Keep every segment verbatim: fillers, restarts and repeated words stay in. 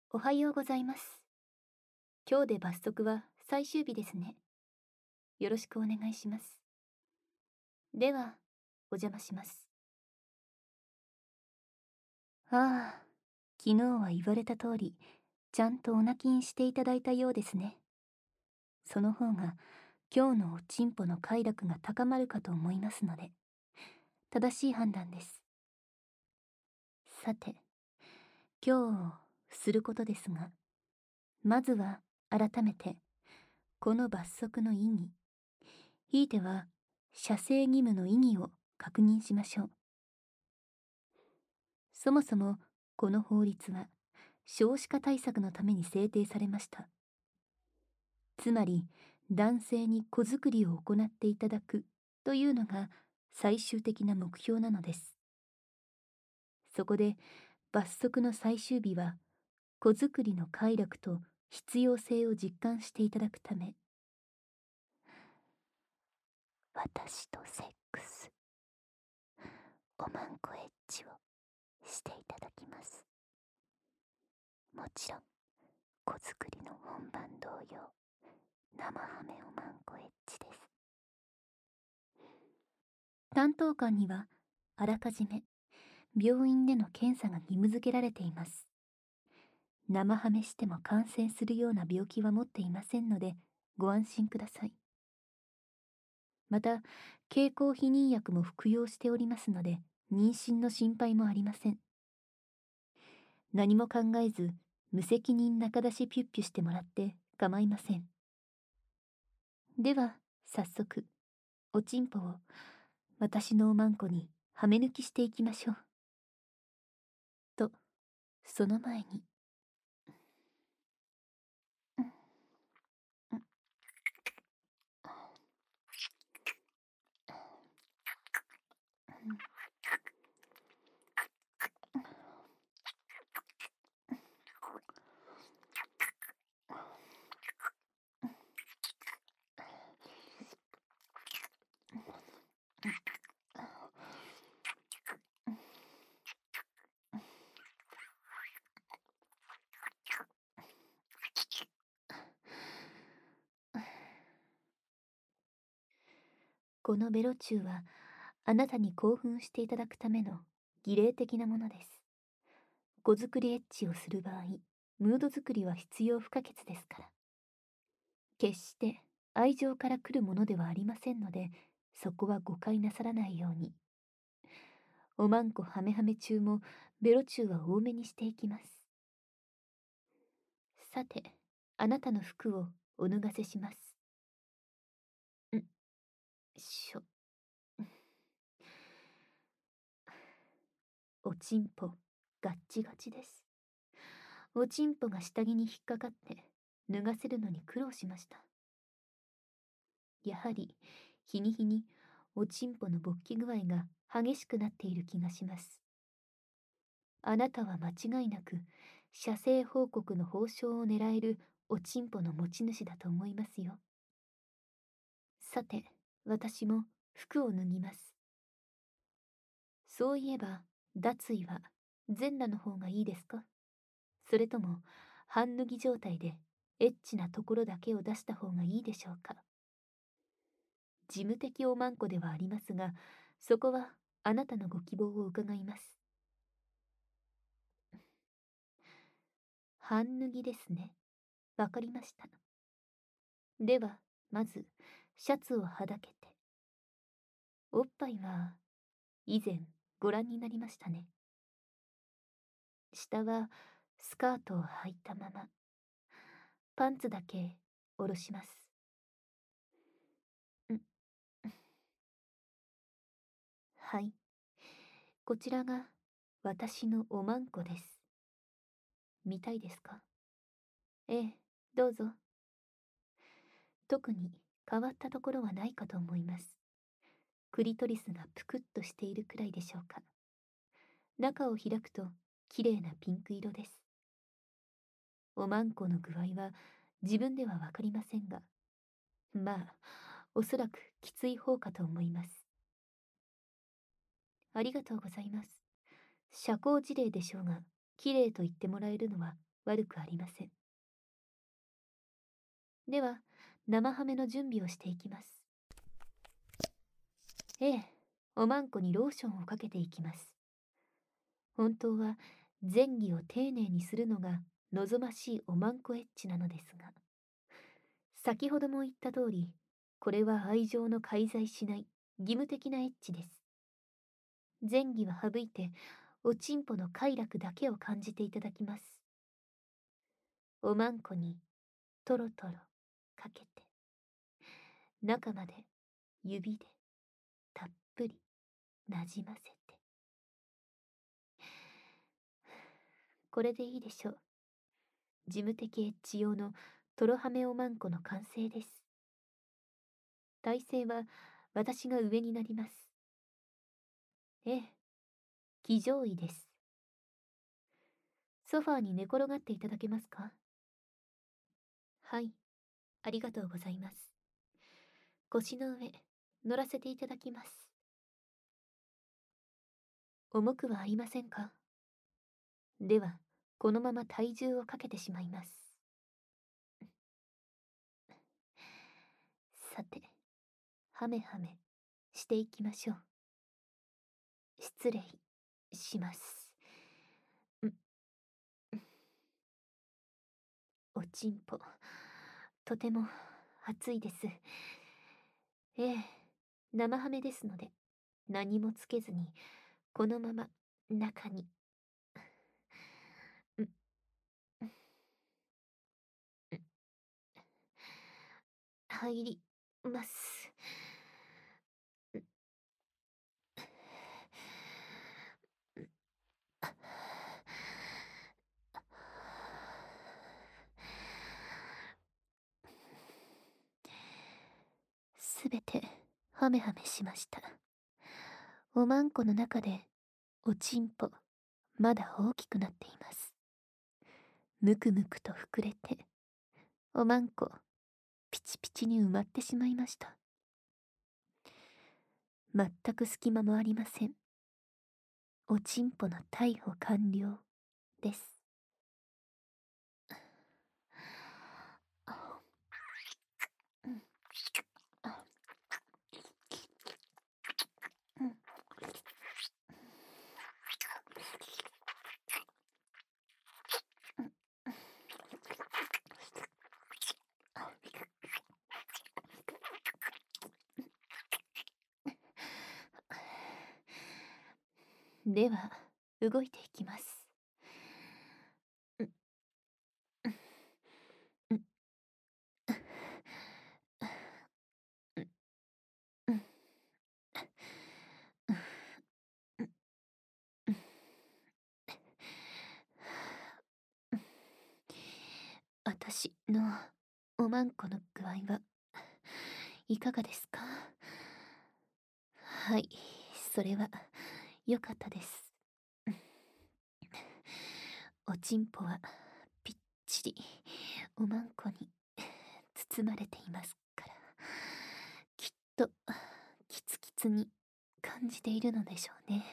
おはようございます。今日で罰則は最終日ですね。よろしくお願いします。では、お邪魔します。ああ、昨日は言われた通り、ちゃんとお泣きにしていただいたようですね。その方が、今日のおちんぽの快楽が高まるかと思いますので、正しい判断です。さて、今日することですが、まずは改めて、この罰則の意義、ひいては、射精義務の意義を確認しましょう。そもそも、この法律は、少子化対策のために制定されました。つまり、男性に子作りを行っていただくというのが最終的な目標なのです。そこで、罰則の最終日は、子作りの快楽と必要性を実感していただくため、私とセックス、おまんこエッチをしていただきます。もちろん、子作りの本番同様、生ハメおまんこエッチです。担当官には、あらかじめ、病院での検査が義務付けられています。生ハメしても感染するような病気は持っていませんので、ご安心ください。また、経口避妊薬も服用しておりますので、妊娠の心配もありません。何も考えず、無責任中出しピュッピュしてもらって構いません。では、早速、おちんぽを私のおまんこにはめ抜きしていきましょう。と、その前に。このベロチューは、あなたに興奮していただくための儀礼的なものです。子作りエッチをする場合、ムード作りは必要不可欠ですから。決して愛情から来るものではありませんので、そこは誤解なさらないように。おまんこハメハメ中もベロチューは多めにしていきます。さて、あなたの服をお脱がせします。んしょ。おちんぽ、ガッチガチです。おちんぽが下着に引っかかって、脱がせるのに苦労しました。やはり、日に日に、おちんぽの勃起具合が激しくなっている気がします。あなたは間違いなく、射精報告の報奨を狙えるおちんぽの持ち主だと思いますよ。さて、私も服を脱ぎます。そういえば、脱衣は全裸の方がいいですか？それとも、半脱ぎ状態でエッチなところだけを出した方がいいでしょうか？事務的おまんこではありますが、そこはあなたのご希望を伺います。半脱ぎですね。わかりました。では、まず、シャツをはだけて。おっぱいは、以前、ご覧になりましたね。下は、スカートを履いたまま。パンツだけ、下ろします。ん。はい。こちらが、私のおまんこです。見たいですか？ええ、どうぞ。特に変わったところはないかと思います。クリトリスがぷくっとしているくらいでしょうか。中を開くと綺麗なピンク色です。おまんこの具合は自分ではわかりませんが、まあ、おそらくきつい方かと思います。ありがとうございます。社交辞令でしょうが、綺麗と言ってもらえるのは悪くありません。では、生ハメの準備をしていきます。ええ、おまんこにローションをかけていきます。本当は前儀を丁寧にするのが望ましいおまんこエッチなのですが、先ほども言った通り、これは愛情の介在しない義務的なエッチです。前儀は省いて、おちんぽの快楽だけを感じていただきます。おまんこにトロトロかけて、中まで指でたっぷりなじませて。これでいいでしょう。事務的エッチ用のトロハメおまんこの完成です。体勢は私が上になります。ええ、騎乗位です。ソファーに寝転がっていただけますか？はい、ありがとうございます。腰の上、乗らせていただきます。重くはありませんか？では、このまま体重をかけてしまいます。さて、はめはめしていきましょう。失礼します。んおちんぽ、とても熱いです。ええ、生ハメですので、何もつけずに、このまま中に、ん、ん、入ります。すべてハメハメしました。おまんこの中でおちんぽまだ大きくなっています。むくむくと膨れておまんこピチピチに埋まってしまいました。全く隙間もありません。おちんぽの逮捕完了です。では動いていきます。私のおまんこの具合はいかがですか？はい、それは良かったです。おちんぽはぴっちりおまんこに包まれていますから、きっとキツキツに感じているのでしょうね。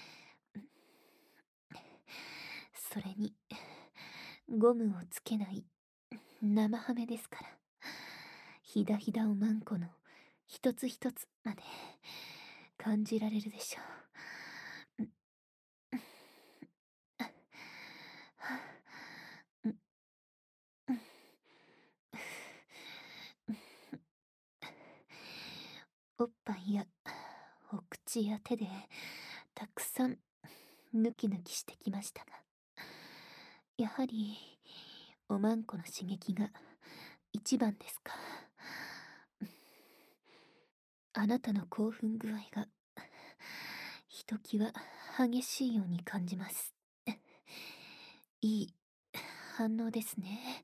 それにゴムをつけない生ハメですから、ひだひだおまんこの一つ一つまで感じられるでしょう。おっぱいやお口や手でたくさんヌキヌキしてきましたが、やはりおまんこの刺激が一番ですか？あなたの興奮具合がひときわ激しいように感じます。いい反応ですね。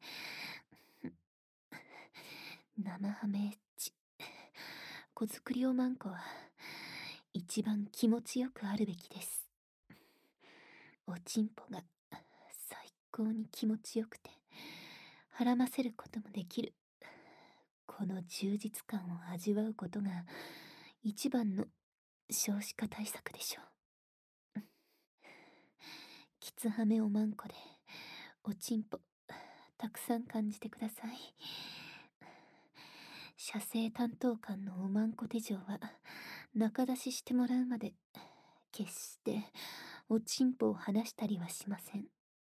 生ハメエッチ、子作りおまんこは一番気持ちよくあるべきです。おちんぽが最高に気持ちよくてはらませることもできる、この充実感を味わうことが一番の少子化対策でしょう。きつはめおまんこでおちんぽたくさん感じてください。射精担当官のおまんこ手錠は中出ししてもらうまで決しておちんぽを離したりはしません。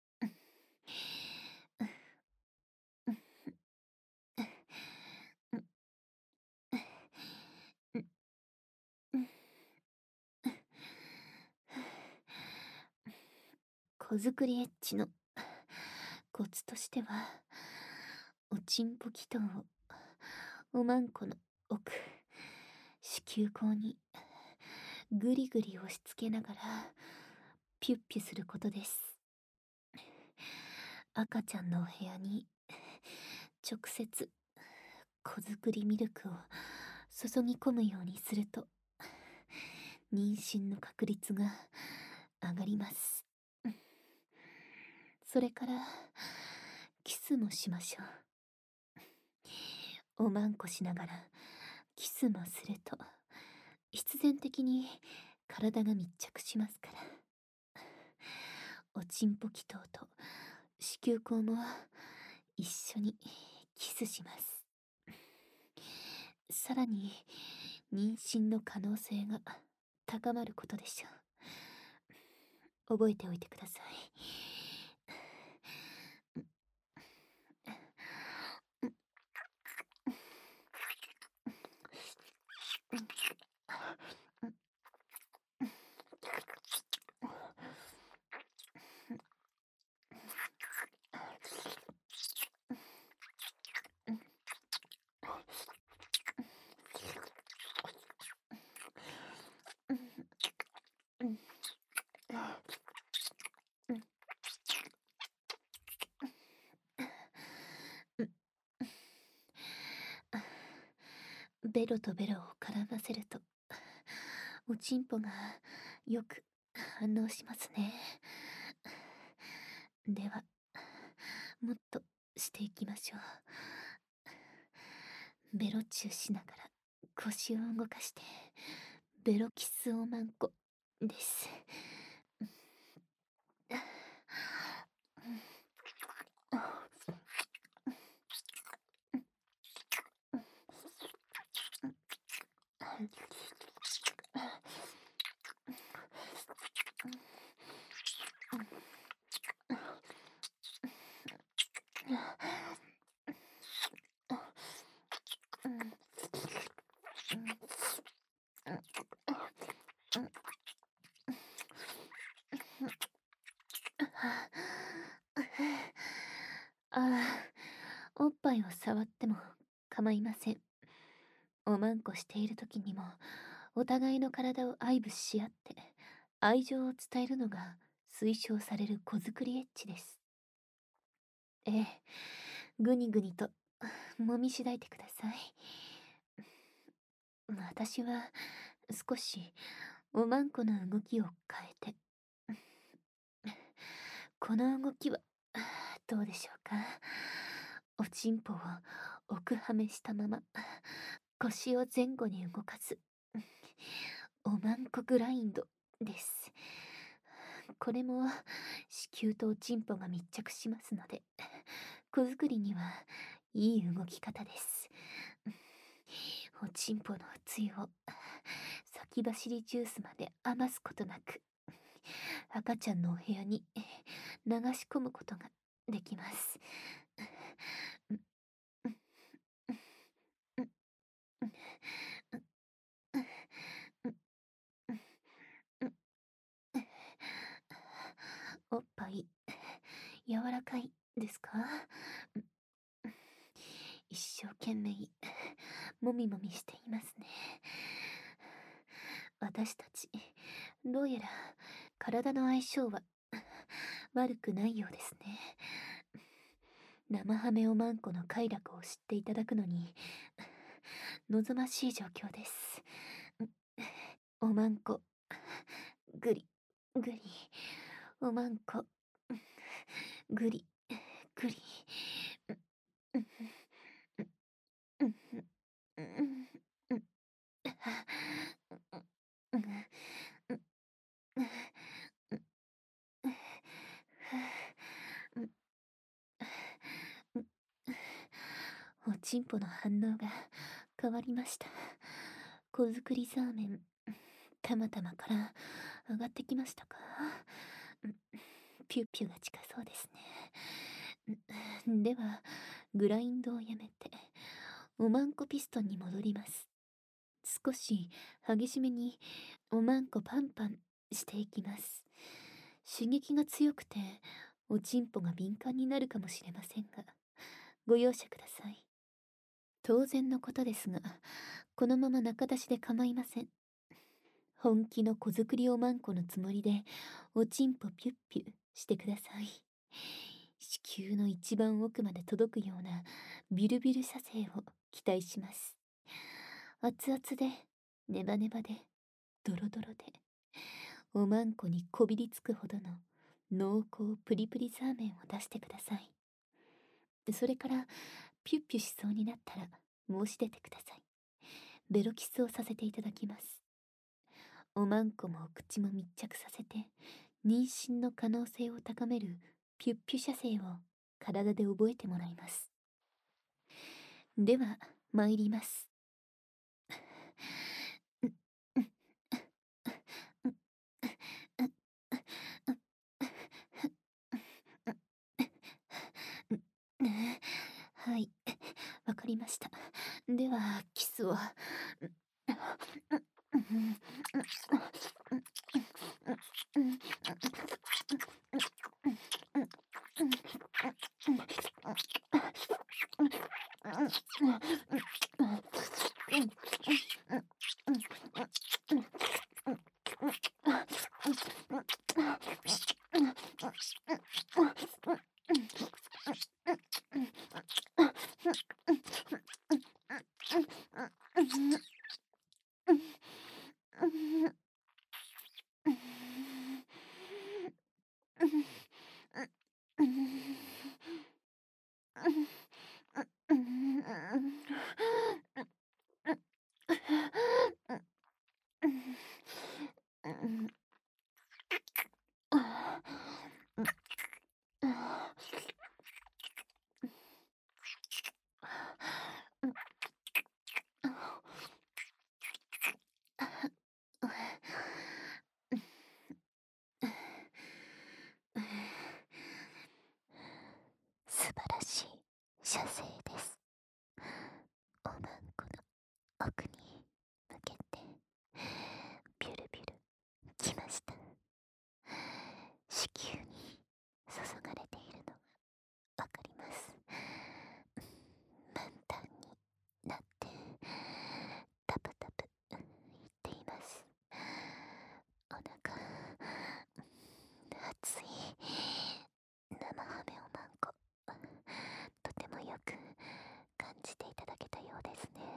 子作りエッチのコツとしては、おちんぽ気筒をおまんこの奥、子宮口にぐりぐり押し付けながらピュッピュすることです。赤ちゃんのお部屋に直接子作りミルクを注ぎ込むようにすると妊娠の確率が上がります。それからキスもしましょう。おまんこしながらキスもすると必然的に体が密着しますから。おちんぽ気筒と子宮口も一緒にキスします。さらに妊娠の可能性が高まることでしょう。覚えておいてください。ベロとベロを絡ませるとおちんぽがよく反応しますね。ではもっとしていきましょう。ベロチューしながら腰を動かしてベロキスおまんこです。ああ、おっぱいを触っても構いません。おまんこしている時にもお互いの体を愛撫し合って愛情を伝えるのが推奨される子作りエッチです。ええ、ぐにぐにと揉みしだいてください。私は少しおまんこの動きを変えて、この動きはどうでしょうか。おちんぽを奥はめしたまま腰を前後に動かすおまんこグラインドです。これも子宮とおちんぽが密着しますので子作りにはいい動き方です。おちんぽのつゆを先走りジュースまで余すことなく赤ちゃんのお部屋に流し込むことができます。おっぱい柔らかいですか？一生懸命もみもみしていますね。私たちどうやら体の相性は悪くないようですね。生ハメおまんこの快楽を知っていただくのに望ましい状況です。おまんこぐりぐり、おまんこぐりぐり。 ちんぽの反応が変わりました。子作りザーメン、たまたまから上がってきましたか？ピュッピュが近そうですね。では、グラインドをやめて、おまんこピストンに戻ります。少し激しめにおまんこパンパンしていきます。刺激が強くて、おちんぽが敏感になるかもしれませんが、ご容赦ください。当然のことですが、このまま中出しで構いません。本気の子作りおまんこのつもりで、おちんぽピュッピュしてください。子宮の一番奥まで届くようなビルビル射精を期待します。熱々で、ネバネバで、ドロドロで、おまんこにこびりつくほどの濃厚プリプリザーメンを出してください。それから、ピュッピュしそうになったら申し出てください。ベロキスをさせていただきます。おまんこもお口も密着させて、妊娠の可能性を高めるピュッピュ射精を体で覚えてもらいます。では、参ります。はい、わかりました。では、キスを。素晴らしい射精です。おまんこの奥に向けてビュルビュルきました。子宮に注がれているのがわかります。満タンになってタプタプいっています。お腹熱い生ハメおまんこ、とてもよく感じていただけたようですね。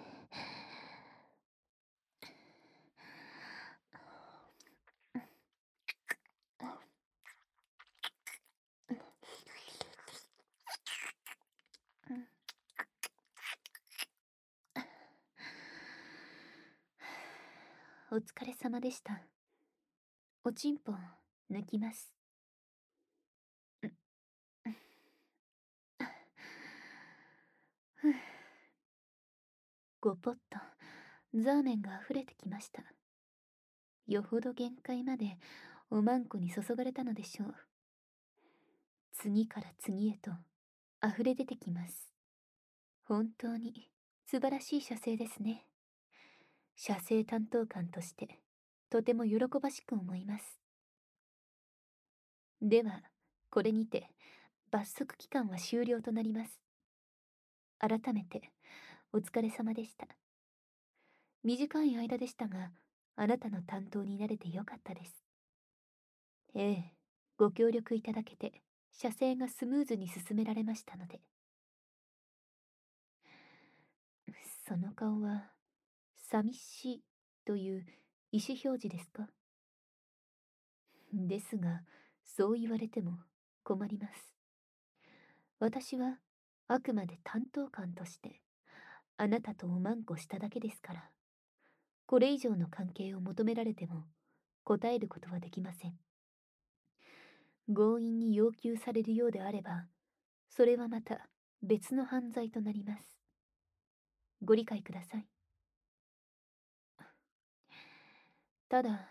お疲れ様でした。おちんぽ抜きます。ごポットザーメンが溢れてきました。よほど限界までおまんこに注がれたのでしょう。次から次へと溢れ出てきます。本当に素晴らしい射精ですね。射精担当官としてとても喜ばしく思います。では、これにて罰則期間は終了となります。改めてお疲れ様でした。短い間でしたが、あなたの担当になれてよかったです。ええ、ご協力いただけて、射精がスムーズに進められましたので。その顔は、寂しいという意思表示ですか？ですが、そう言われても困ります。私は、あくまで担当官として、あなたとおまんこしただけですから、これ以上の関係を求められても、答えることはできません。強引に要求されるようであれば、それはまた別の犯罪となります。 ご理解ください。ただ、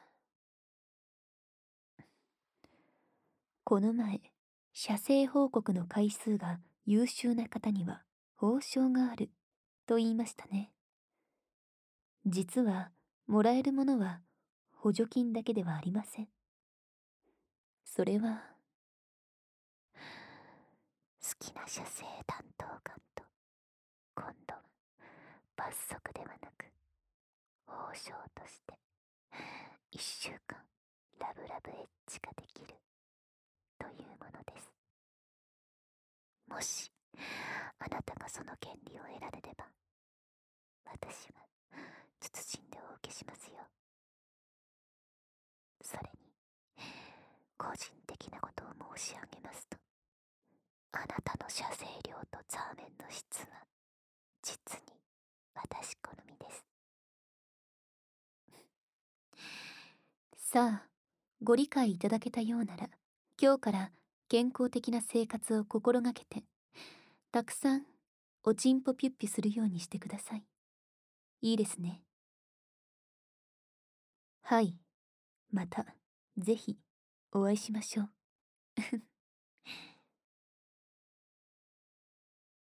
この前、射精報告の回数が優秀な方には報奨があると言いましたね。実は、もらえるものは補助金だけではありません。それは、好きな射精担当官と、今度は罰則ではなく、報奨として、一週間ラブラブエッチができるというものです。もし、あなたがその権利を得られれば、私は謹んでお受けしますよ。それに、個人的なことを申し上げますと、あなたの射精量とザーメンの質は、実に私好みです。さあ、ご理解いただけたようなら、今日から健康的な生活を心がけて、たくさんおちんぽピュッピするようにしてください。いいですね。はい。また、ぜひ、お会いしましょう。